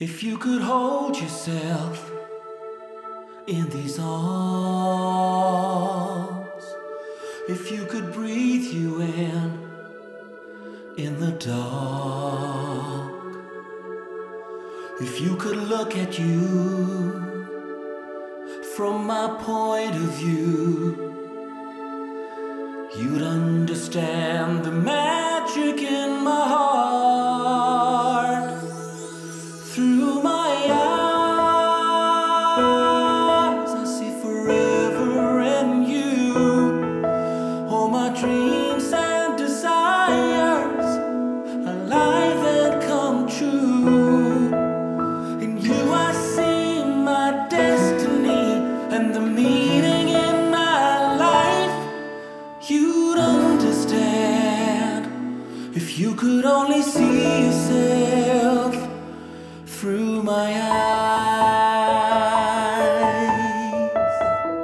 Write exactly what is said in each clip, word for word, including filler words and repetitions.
If you could hold yourself in these arms, if you could breathe you in, in the dark, if you could look at you from my point of view, you'd understand the magic in my heart. Through my eyes, I see forever in you. All my dreams and desires, alive and come true. In you I see my destiny and the meaning in my life. You'd understand if you could only see yourself through my eyes.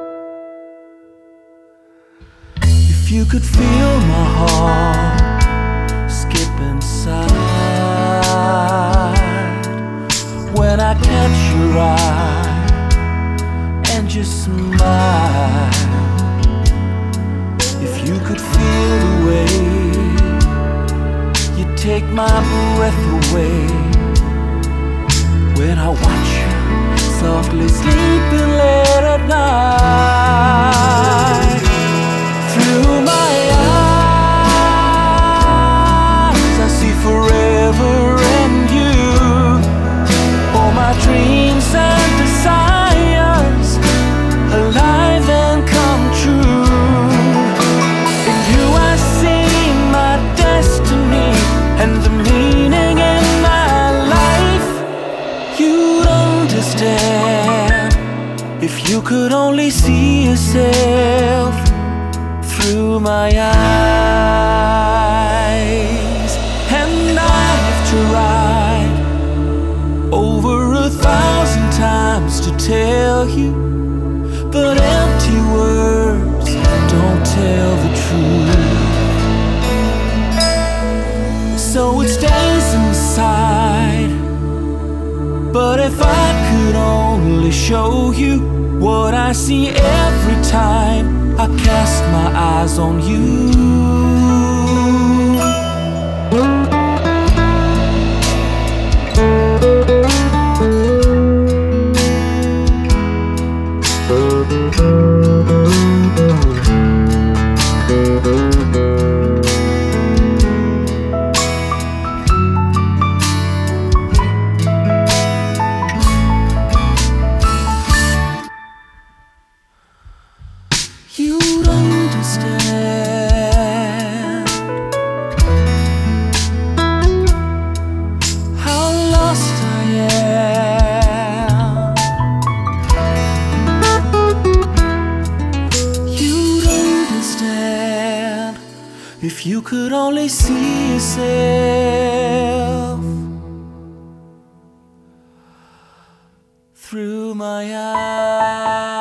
If you could feel my heart skip inside when I catch your eye and you smile. If you could feel the way you take my breath away when I watch you softly sleeping late at night. Through my eyes, I see forever in you. All my dreams and desires, alive and come true. In you I see my destiny and the meaning in my life. You'd understand if you could only see yourself through my eyes. And I've tried over a thousand times to tell you, but empty words don't tell the truth. So it stays inside. But if I could only show you what I see every time I cast my eyes on you. You'd understand how lost I am. You'd understand if you could only see yourself through my eyes.